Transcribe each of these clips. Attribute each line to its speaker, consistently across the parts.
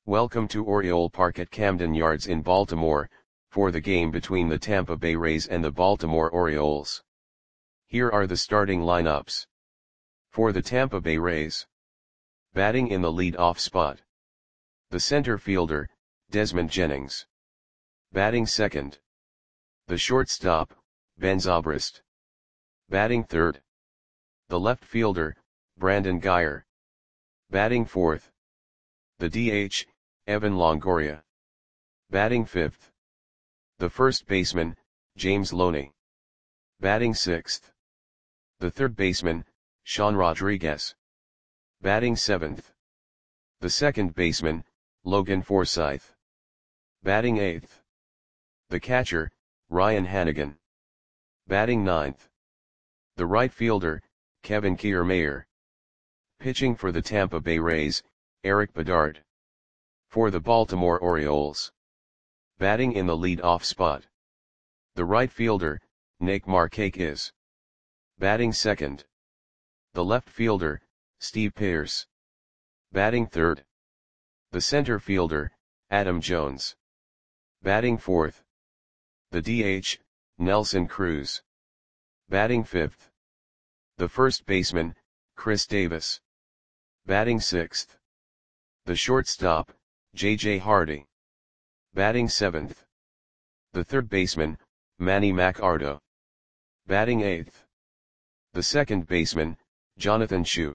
Speaker 1: Welcome to Oriole Park at Camden Yards in Baltimore, for the game between the Tampa Bay Rays and the Baltimore Orioles. Here are the starting lineups. For the Tampa Bay Rays. Batting in the lead-off spot. The center fielder, Desmond Jennings. Batting second. The shortstop, Ben Zobrist. Batting third. The left fielder, Brandon Guyer. Batting fourth. The DH, Evan Longoria. Batting fifth. The first baseman, James Loney. Batting sixth. The third baseman, Sean Rodriguez. Batting seventh. The second baseman, Logan Forsythe. Batting eighth. The catcher, Ryan Hanigan. Batting ninth. The right fielder, Kevin Kiermaier. Pitching for the Tampa Bay Rays, Erik Bedard. For the Baltimore Orioles. Batting in the lead-off spot. The right fielder, Nick Markakis. Batting second. The left fielder, Steve Pearce. Batting third. The center fielder, Adam Jones. Batting fourth. The DH, Nelson Cruz. Batting fifth. The first baseman, Chris Davis. Batting sixth. The shortstop, J.J. Hardy. Batting seventh. The third baseman, Manny Machado. Batting eighth. The second baseman, Jonathan Schoop.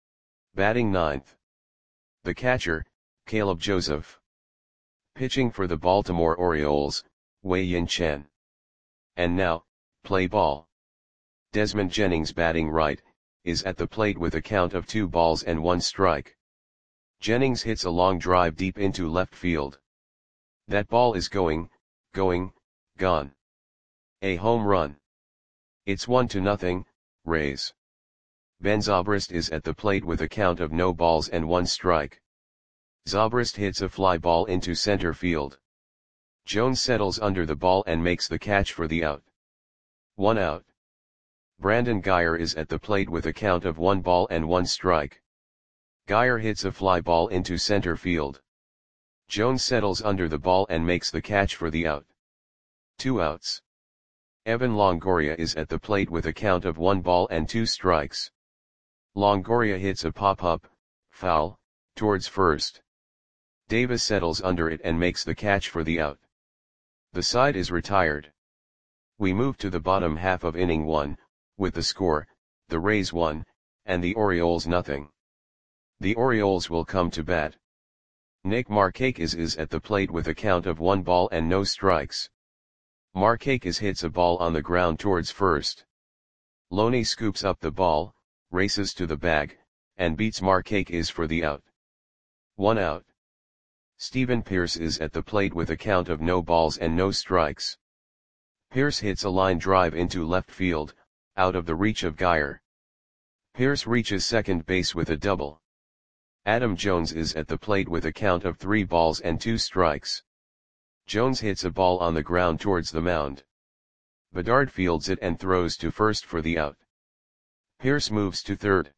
Speaker 1: Batting ninth. The catcher, Caleb Joseph. Pitching for the Baltimore Orioles, Wei-Yin Chen. And now, play ball. Desmond Jennings batting right, is at the plate with a count of 2 balls and 1 strike. Jennings hits a long drive deep into left field. That ball is going, gone. A home run. It's 1-0, Rays. Ben Zobrist is at the plate with a count of no balls and 1 strike. Zobrist hits a fly ball into center field. Jones settles under the ball and makes the catch for the out. 1 out. Brandon Guyer is at the plate with a count of 1 ball and 1 strike. Guyer hits a fly ball into center field. Jones settles under the ball and makes the catch for the out. 2 outs. Evan Longoria is at the plate with a count of 1 ball and 2 strikes. Longoria hits a pop-up, foul, towards first. Davis settles under it and makes the catch for the out. The side is retired. We move to the bottom half of inning 1, with the score, the Rays 1, and the Orioles 0. The Orioles will come to bat. Nick Markakis is at the plate with a count of 1 ball and no strikes. Markakis hits a ball on the ground towards first. Loney scoops up the ball, races to the bag, and beats Markakis for the out. 1 out. Stephen Pearce is at the plate with a count of no balls and no strikes. Pearce hits a line drive into left field, out of the reach of Guyer. Pearce reaches second base with a double. Adam Jones is at the plate with a count of 3 balls and 2 strikes. Jones hits a ball on the ground towards the mound. Bedard fields it and throws to first for the out. Pearce moves to third.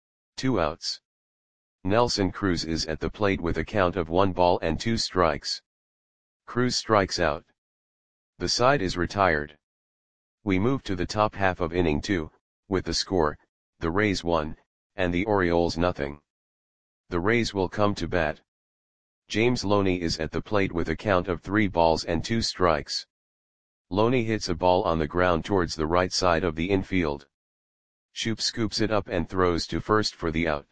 Speaker 1: 2 outs. Nelson Cruz is at the plate with a count of 1 ball and 2 strikes. Cruz strikes out. The side is retired. We move to the top half of inning 2, with the score, the Rays 1, and the Orioles 0. The Rays will come to bat. James Loney is at the plate with a count of 3 balls and 2 strikes. Loney hits a ball on the ground towards the right side of the infield. Schoop scoops it up and throws to first for the out.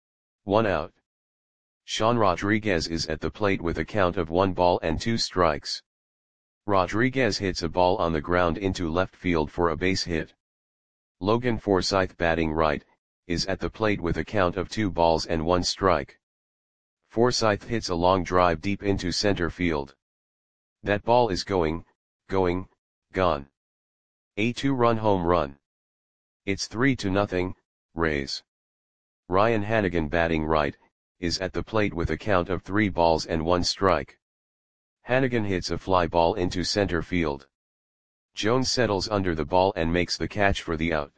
Speaker 1: 1 out. Sean Rodriguez is at the plate with a count of 1 ball and 2 strikes. Rodriguez hits a ball on the ground into left field for a base hit. Logan Forsythe batting right, is at the plate with a count of 2 balls and 1 strike. Forsythe hits a long drive deep into center field. That ball is going, gone. A 2-run home run. It's 3-0, Rays. Ryan Hanigan batting right, is at the plate with a count of 3 balls and 1 strike. Hanigan hits a fly ball into center field. Jones settles under the ball and makes the catch for the out.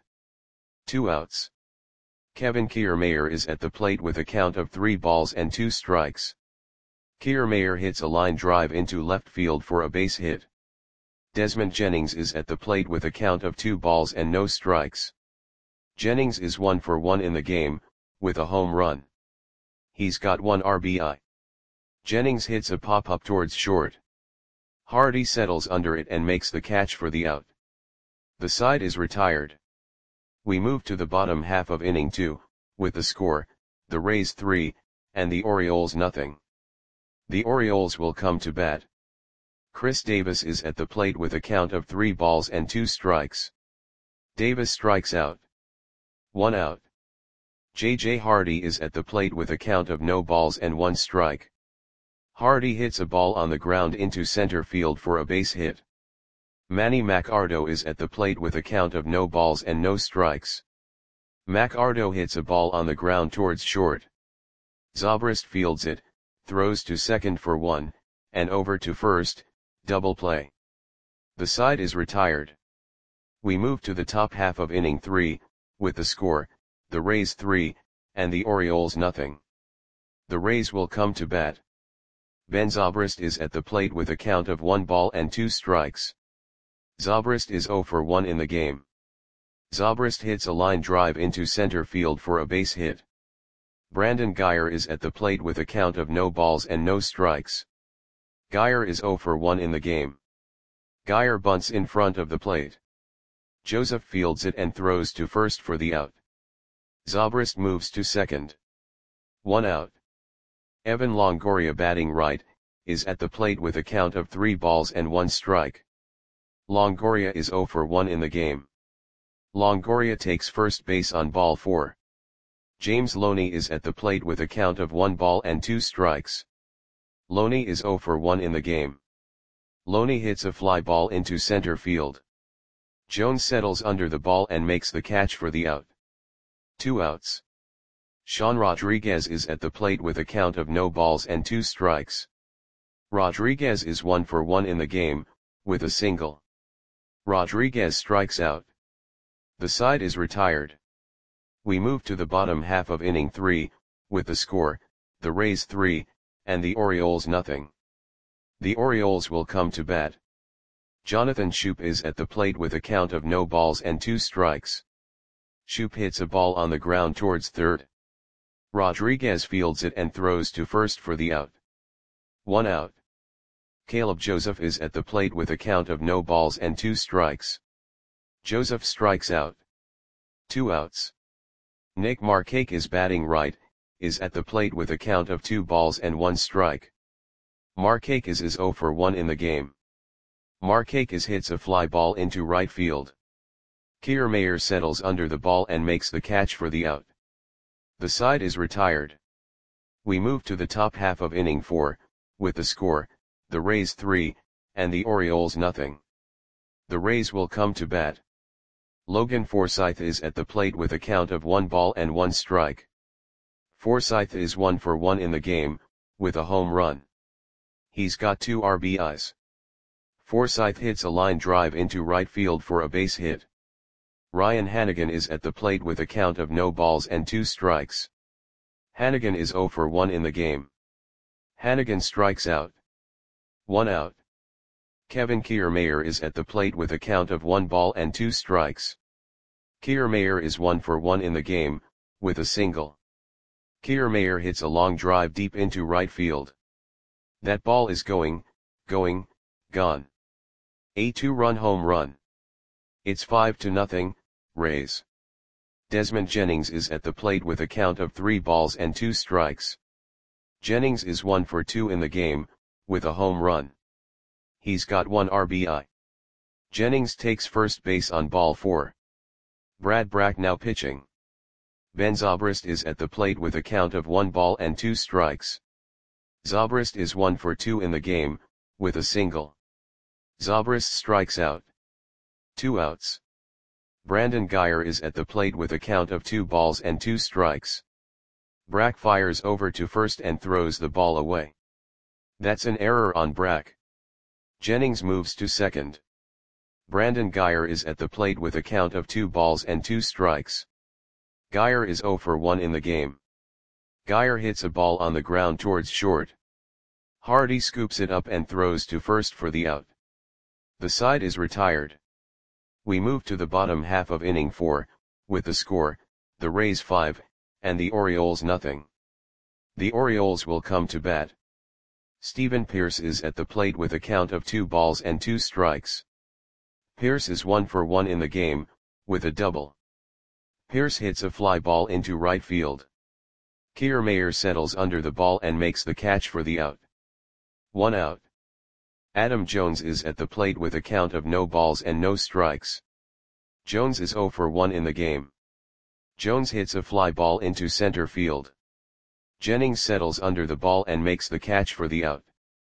Speaker 1: 2 outs. Kevin Kiermaier is at the plate with a count of 3 balls and 2 strikes. Kiermaier hits a line drive into left field for a base hit. Desmond Jennings is at the plate with a count of 2 balls and no strikes. Jennings is 1 for 1 in the game, with a home run. He's got 1 RBI. Jennings hits a pop-up towards short. Hardy settles under it and makes the catch for the out. The side is retired. We move to the bottom half of inning 2, with the score, the Rays 3, and the Orioles nothing. The Orioles will come to bat. Chris Davis is at the plate with a count of 3 balls and 2 strikes. Davis strikes out. 1 out. J.J. Hardy is at the plate with a count of no balls and 1 strike. Hardy hits a ball on the ground into center field for a base hit. Manny Machado is at the plate with a count of no balls and no strikes. Machado hits a ball on the ground towards short. Zobrist fields it, throws to second for 1, and over to first, double play. The side is retired. We move to the top half of inning 3, with the score, the Rays 3, and the Orioles nothing. The Rays will come to bat. Ben Zobrist is at the plate with a count of 1 ball and 2 strikes. Zobrist is 0 for 1 in the game. Zobrist hits a line drive into center field for a base hit. Brandon Guyer is at the plate with a count of no balls and no strikes. Guyer is 0 for 1 in the game. Guyer bunts in front of the plate. Joseph fields it and throws to first for the out. Zobrist moves to second. 1 out. Evan Longoria, batting right, is at the plate with a count of 3 balls and 1 strike. Longoria is 0 for 1 in the game. Longoria takes first base on ball 4. James Loney is at the plate with a count of 1 ball and 2 strikes. Loney is 0 for 1 in the game. Loney hits a fly ball into center field. Jones settles under the ball and makes the catch for the out. 2 outs. Sean Rodriguez is at the plate with a count of no balls and 2 strikes. Rodriguez is 1 for 1 in the game, with a single. Rodriguez strikes out. The side is retired. We move to the bottom half of inning 3, with the score, the Rays 3, and the Orioles nothing. The Orioles will come to bat. Jonathan Schoop is at the plate with a count of no balls and 2 strikes. Schoop hits a ball on the ground towards third. Rodriguez fields it and throws to first for the out. 1 out. Caleb Joseph is at the plate with a count of no balls and 2 strikes. Joseph strikes out. 2 outs. Nick Markakis is batting right, is at the plate with a count of 2 balls and 1 strike. Markakis is 0 for 1 in the game. Markakis hits a fly ball into right field. Kiermaier settles under the ball and makes the catch for the out. The side is retired. We move to the top half of inning 4, with the score, the Rays 3, and the Orioles nothing. The Rays will come to bat. Logan Forsythe is at the plate with a count of 1 ball and 1 strike. Forsythe is 1 for 1 in the game, with a home run. He's got 2 RBIs. Forsythe hits a line drive into right field for a base hit. Ryan Hanigan is at the plate with a count of no balls and 2 strikes. Hanigan is 0 for 1 in the game. Hanigan strikes out. 1 out. Kevin Kiermaier is at the plate with a count of 1 ball and 2 strikes. Kiermaier is 1 for 1 in the game, with a single. Kiermaier hits a long drive deep into right field. That ball is gone. A 2-run home run. It's 5-0, Rays. Desmond Jennings is at the plate with a count of 3 balls and 2 strikes. Jennings is 1 for 2 in the game, with a home run. He's got 1 RBI. Jennings takes first base on ball 4. Brad Brach now pitching. Ben Zobrist is at the plate with a count of 1 ball and 2 strikes. Zobrist is 1 for 2 in the game, with a single. Zobrist strikes out. 2 outs. Brandon Guyer is at the plate with a count of 2 balls and 2 strikes. Brach fires over to first and throws the ball away. That's an error on Brach. Jennings moves to second. Brandon Guyer is at the plate with a count of 2 balls and 2 strikes. Guyer is 0 for 1 in the game. Guyer hits a ball on the ground towards short. Hardy scoops it up and throws to first for the out. The side is retired. We move to the bottom half of inning 4, with the score, the Rays 5, and the Orioles nothing. The Orioles will come to bat. Steven Pearce is at the plate with a count of 2 balls and 2 strikes. Pearce is 1 for 1 in the game, with a double. Pearce hits a fly ball into right field. Kiermaier settles under the ball and makes the catch for the out. 1 out. Adam Jones is at the plate with a count of no balls and no strikes. Jones is 0 for 1 in the game. Jones hits a fly ball into center field. Jennings settles under the ball and makes the catch for the out.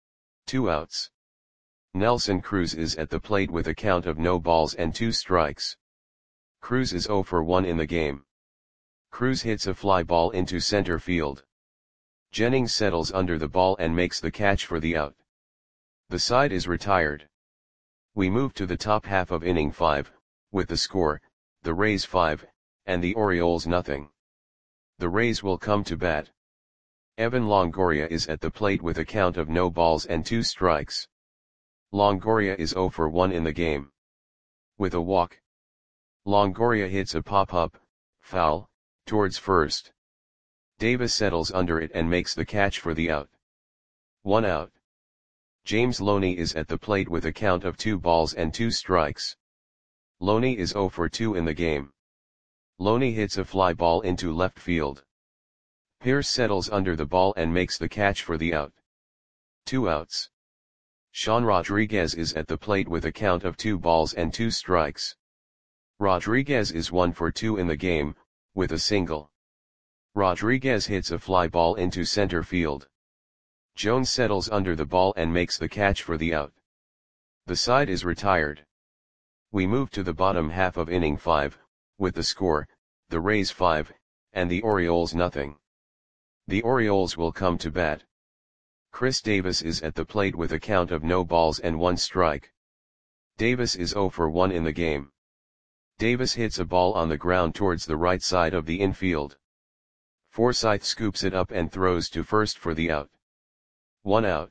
Speaker 1: 2 outs. Nelson Cruz is at the plate with a count of no balls and 2 strikes. Cruz is 0 for 1 in the game. Cruz hits a fly ball into center field. Jennings settles under the ball and makes the catch for the out. The side is retired. We move to the top half of inning 5, with the score, the Rays 5, and the Orioles nothing. The Rays will come to bat. Evan Longoria is at the plate with a count of no balls and 2 strikes. Longoria is 0 for 1 in the game. With a walk. Longoria hits a pop-up, foul, towards first. Davis settles under it and makes the catch for the out. 1 out. James Loney is at the plate with a count of 2 balls and 2 strikes. Loney is 0 for 2 in the game. Loney hits a fly ball into left field. Pearce settles under the ball and makes the catch for the out. 2 outs. Sean Rodriguez is at the plate with a count of 2 balls and 2 strikes. Rodriguez is 1 for 2 in the game, with a single. Rodriguez hits a fly ball into center field. Jones settles under the ball and makes the catch for the out. The side is retired. We move to the bottom half of inning 5, with the score, the Rays 5, and the Orioles nothing. The Orioles will come to bat. Chris Davis is at the plate with a count of no balls and 1 strike. Davis is 0 for 1 in the game. Davis hits a ball on the ground towards the right side of the infield. Forsythe scoops it up and throws to first for the out. 1 out.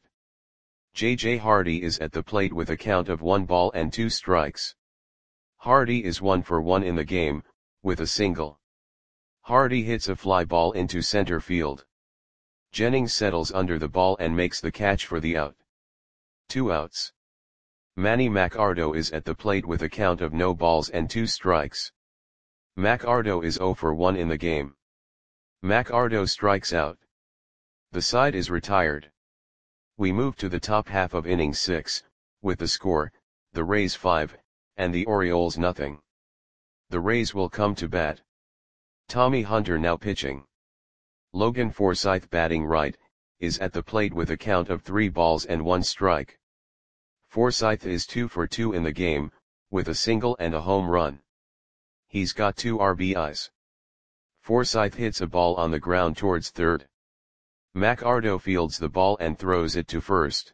Speaker 1: J.J. Hardy is at the plate with a count of 1 ball and 2 strikes. Hardy is 1 for 1 in the game, with a single. Hardy hits a fly ball into center field. Jennings settles under the ball and makes the catch for the out. 2 outs. Manny Machado is at the plate with a count of no balls and 2 strikes. Machado is 0 for 1 in the game. Machado strikes out. The side is retired. We move to the top half of inning 6, with the score, the Rays 5, and the Orioles nothing. The Rays will come to bat. Tommy Hunter now pitching. Logan Forsythe batting right, is at the plate with a count of 3 balls and 1 strike. Forsythe is 2 for 2 in the game, with a single and a home run. He's got 2 RBIs. Forsythe hits a ball on the ground towards third. Machado fields the ball and throws it to first.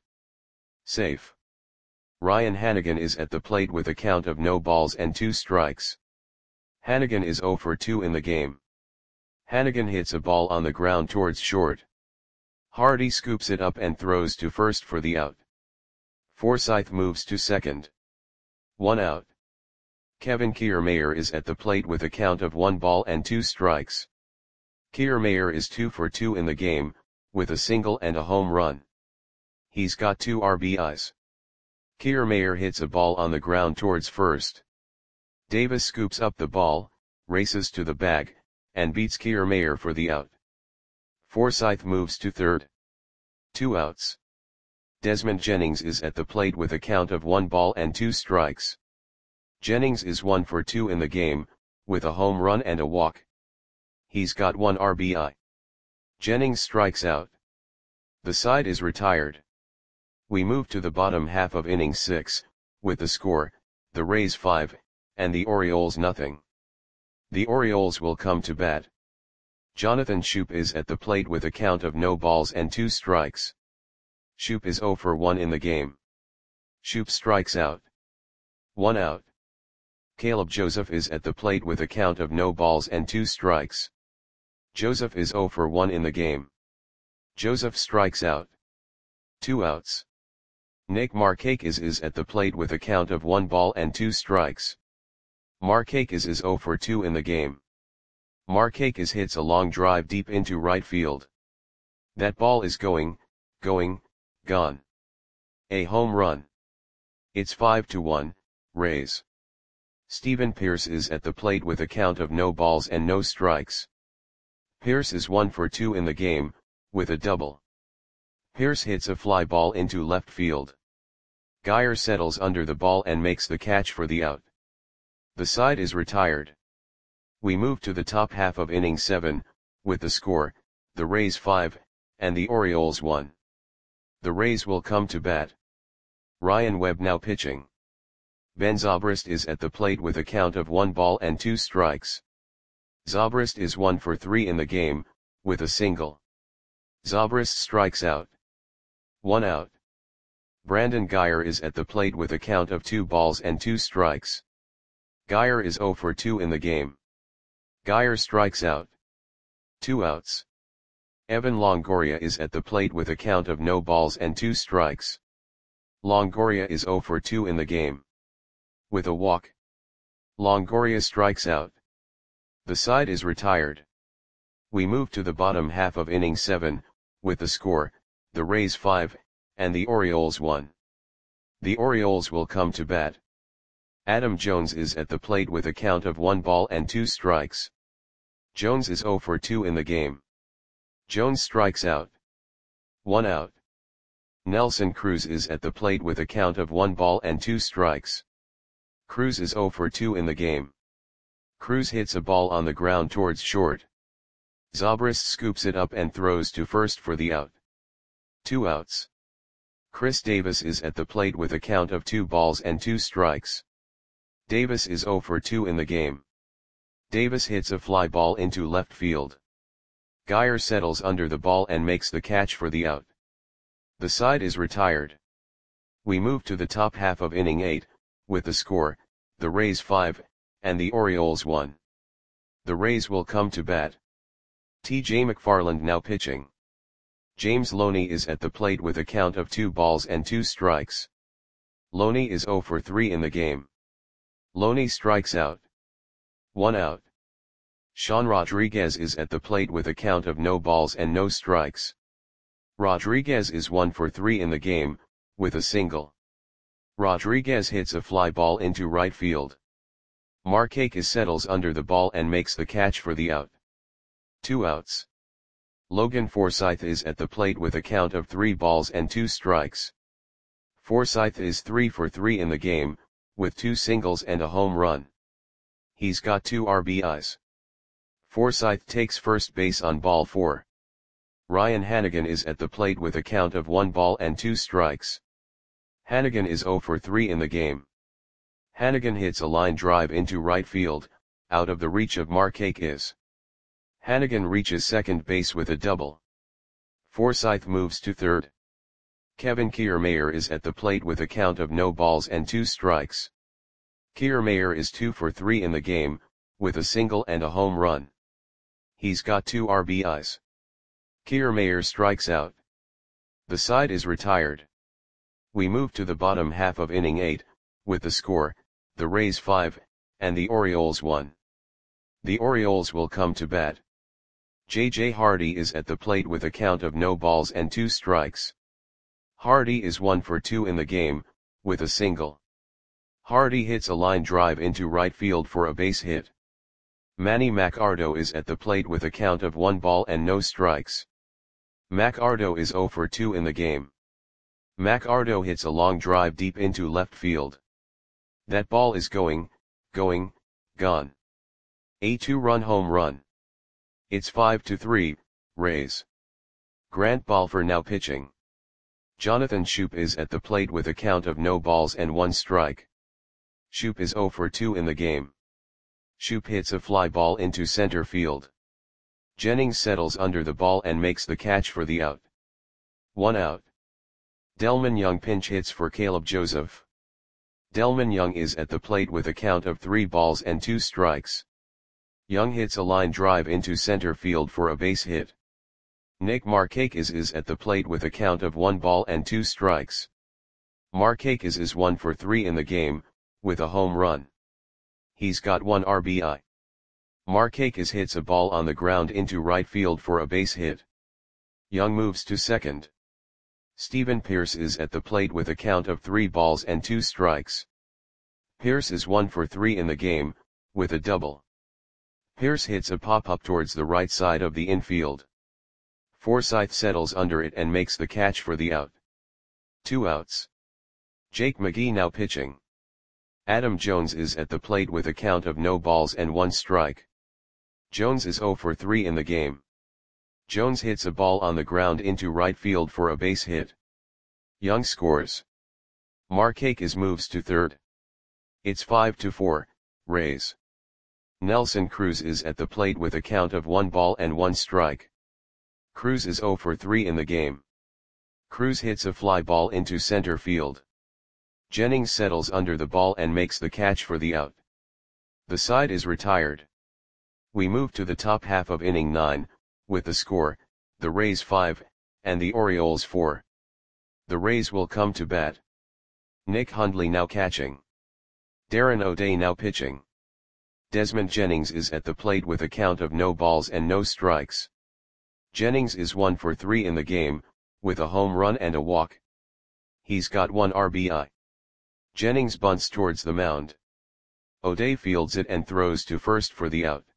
Speaker 1: Safe. Ryan Hanigan is at the plate with a count of no balls and 2 strikes. Hanigan is 0 for 2 in the game. Hanigan hits a ball on the ground towards short. Hardy scoops it up and throws to first for the out. Forsythe moves to second. 1 out. Kevin Kiermaier is at the plate with a count of 1 ball and 2 strikes. Kiermaier is 2 for 2 in the game, with a single and a home run. He's got 2 RBIs. Kiermaier hits a ball on the ground towards first. Davis scoops up the ball, races to the bag, and beats Kiermaier for the out. Forsythe moves to third. 2 outs. Desmond Jennings is at the plate with a count of 1 ball and 2 strikes. Jennings is 1 for 2 in the game, with a home run and a walk. He's got 1 RBI. Jennings strikes out. The side is retired. We move to the bottom half of inning 6, with the score, the Rays 5, and the Orioles nothing. The Orioles will come to bat. Jonathan Schoop is at the plate with a count of no balls and 2 strikes. Schoop is 0 for 1 in the game. Schoop strikes out. 1 out. Caleb Joseph is at the plate with a count of no balls and 2 strikes. Joseph is 0 for 1 in the game. Joseph strikes out. 2 outs. Nick Markakis is at the plate with a count of 1 ball and 2 strikes. Markakis is 0 for 2 in the game. Markakis hits a long drive deep into right field. That ball is going, gone. A home run. It's 5-1, Rays. Steven Pearce is at the plate with a count of no balls and no strikes. Pearce is 1 for 2 in the game, with a double. Pearce hits a fly ball into left field. Geyer settles under the ball and makes the catch for the out. The side is retired. We move to the top half of inning 7, with the score, the Rays 5, and the Orioles 1. The Rays will come to bat. Ryan Webb now pitching. Ben Zobrist is at the plate with a count of 1 ball and 2 strikes. Zobrist is 1 for 3 in the game, with a single. Zobrist strikes out. 1 out. Brandon Geyer is at the plate with a count of 2 balls and 2 strikes. Geyer is 0 for 2 in the game. Geyer strikes out. 2 outs. Evan Longoria is at the plate with a count of no balls and 2 strikes. Longoria is 0 for 2 in the game. With a walk. Longoria strikes out. The side is retired. We move to the bottom half of inning 7, with the score, the Rays 5, and the Orioles 1. The Orioles will come to bat. Adam Jones is at the plate with a count of 1 ball and 2 strikes. Jones is 0 for 2 in the game. Jones strikes out. 1 out. Nelson Cruz is at the plate with a count of 1 ball and 2 strikes. Cruz is 0 for 2 in the game. Cruz hits a ball on the ground towards short. Zobrist scoops it up and throws to first for the out. 2 outs. Chris Davis is at the plate with a count of 2 balls and 2 strikes. Davis is 0 for 2 in the game. Davis hits a fly ball into left field. Geyer settles under the ball and makes the catch for the out. The side is retired. We move to the top half of inning 8, with the score, the Rays 5, and the Orioles 1. The Rays will come to bat. T.J. McFarland now pitching. James Loney is at the plate with a count of 2 balls and 2 strikes. Loney is 0 for 3 in the game. Loney strikes out. 1 out. Sean Rodriguez is at the plate with a count of no balls and no strikes. Rodriguez is 1 for 3 in the game, with a single. Rodriguez hits a fly ball into right field. Markakis settles under the ball and makes the catch for the out. 2 outs. Logan Forsythe is at the plate with a count of 3 balls and 2 strikes. Forsythe is 3 for 3 in the game, with 2 singles and a home run. He's got 2 RBIs. Forsythe takes first base on ball 4. Ryan Hanigan is at the plate with a count of 1 ball and 2 strikes. Hanigan is 0 for 3 in the game. Hanigan hits a line drive into right field, out of the reach of Markakis. Hanigan reaches second base with a double. Forsythe moves to third. Kevin Kiermaier is at the plate with a count of no balls and 2 strikes. Kiermaier is 2 for 3 in the game, with a single and a home run. He's got 2 RBIs. Kiermaier strikes out. The side is retired. We move to the bottom half of inning 8, with the score, the Rays 5, and the Orioles 1. The Orioles will come to bat. J.J. Hardy is at the plate with a count of no balls and 2 strikes. Hardy is 1 for 2 in the game, with a single. Hardy hits a line drive into right field for a base hit. Manny Macardo is at the plate with a count of 1 ball and no strikes. Macardo is 0 for 2 in the game. Macardo hits a long drive deep into left field. That ball is going, gone. A 2-run home run. It's 5-3, Rays. Grant Balfour now pitching. Jonathan Schoop is at the plate with a count of no balls and 1 strike. Schoop is 0 for 2 in the game. Schoop hits a fly ball into center field. Jennings settles under the ball and makes the catch for the out. 1 out. Delmon Young pinch hits for Caleb Joseph. Delmon Young is at the plate with a count of 3 balls and 2 strikes. Young hits a line drive into center field for a base hit. Nick Markakis is at the plate with a count of 1 ball and 2 strikes. Markakis is 1 for 3 in the game, with a home run. He's got 1 RBI. Markakis hits a ball on the ground into right field for a base hit. Young moves to second. Steven Pearce is at the plate with a count of 3 balls and 2 strikes. Pearce is 1 for 3 in the game, with a double. Pearce hits a pop-up towards the right side of the infield. Forsythe settles under it and makes the catch for the out. 2 outs. Jake McGee now pitching. Adam Jones is at the plate with a count of no balls and 1 strike. Jones is 0 for 3 in the game. Jones hits a ball on the ground into right field for a base hit. Young scores. Markakis moves to third. It's 5-4, Rays. Nelson Cruz is at the plate with a count of 1 ball and 1 strike. Cruz is 0 for 3 in the game. Cruz hits a fly ball into center field. Jennings settles under the ball and makes the catch for the out. The side is retired. We move to the top half of inning 9, with the score, the Rays 5, and the Orioles 4. The Rays will come to bat. Nick Hundley now catching. Darren O'Day now pitching. Desmond Jennings is at the plate with a count of no balls and no strikes. Jennings is 1 for 3 in the game, with a home run and a walk. He's got 1 RBI. Jennings bunts towards the mound. O'Day fields it and throws to first for the out.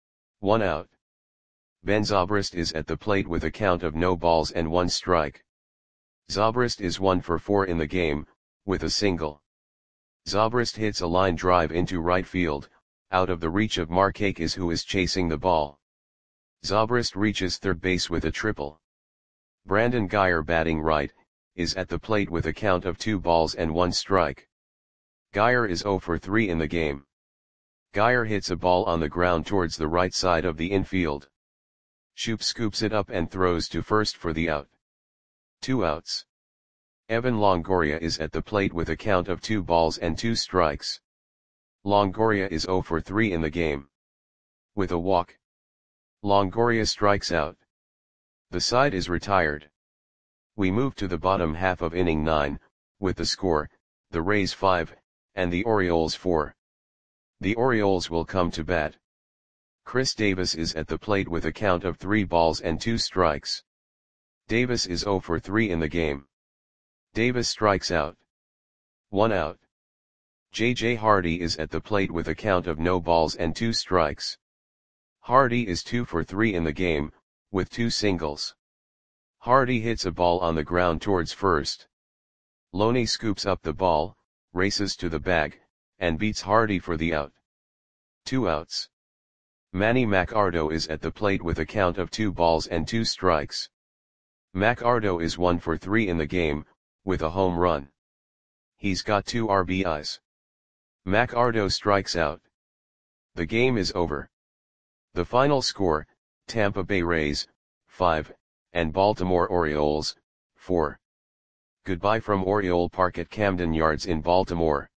Speaker 1: 1 out. Ben Zobrist is at the plate with a count of no balls and 1 strike. Zobrist is 1 for 4 in the game, with a single. Zobrist hits a line drive into right field, out of the reach of Markakis, who is chasing the ball. Zobrist reaches third base with a triple. Brandon Guyer, batting right, is at the plate with a count of 2 balls and 1 strike. Guyer is 0 for 3 in the game. Guyer hits a ball on the ground towards the right side of the infield. Shoop scoops it up and throws to first for the out. 2 outs. Evan Longoria is at the plate with a count of 2 balls and 2 strikes. Longoria is 0 for 3 in the game. With a walk. Longoria strikes out. The side is retired. We move to the bottom half of inning 9, with the score, the Rays 5, and the Orioles 4. The Orioles will come to bat. Chris Davis is at the plate with a count of 3 balls and 2 strikes. Davis is 0 for 3 in the game. Davis strikes out. 1 out. J.J. Hardy is at the plate with a count of no balls and 2 strikes. Hardy is 2 for 3 in the game, with 2 singles. Hardy hits a ball on the ground towards first. Loney scoops up the ball, races to the bag, and beats Hardy for the out. 2 outs. Manny Macardo is at the plate with a count of 2 balls and 2 strikes. Macardo is 1 for 3 in the game, with a home run. He's got 2 RBIs. Macardo strikes out. The game is over. The final score, Tampa Bay Rays, 5, and Baltimore Orioles, 4. Goodbye from Oriole Park at Camden Yards in Baltimore.